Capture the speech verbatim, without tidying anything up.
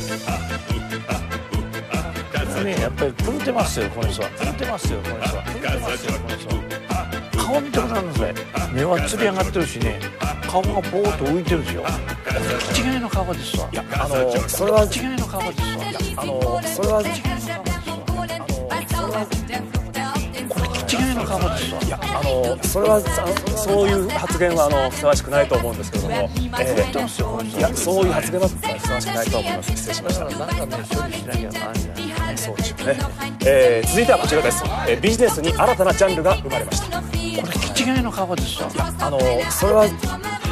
ね、やっぱり狂ってますよこの人は。狂ってますよこの人は。狂ってますよこの人は。顔見てくださいませ。目はつり上がってるしね、顔がぼーっと浮いてるんですよ。違いの顔ですわ。 いやあのそれは違いの顔ですわ。 あのそれは違いの顔ですわ。これ違いの顔ですわ。 いやあのそれはあそういう発言はあのふさわしくないと思うんですけれども、えー、いやそういう発言はふさわしくないと思います。失礼しました。 なんかね処理しなきゃならないんじゃない。 そうですよね。えー、続いてはこちらです。えー、ビジネスに新たなジャンルが生まれました。これ違いの顔ですわ。 いやあのそれは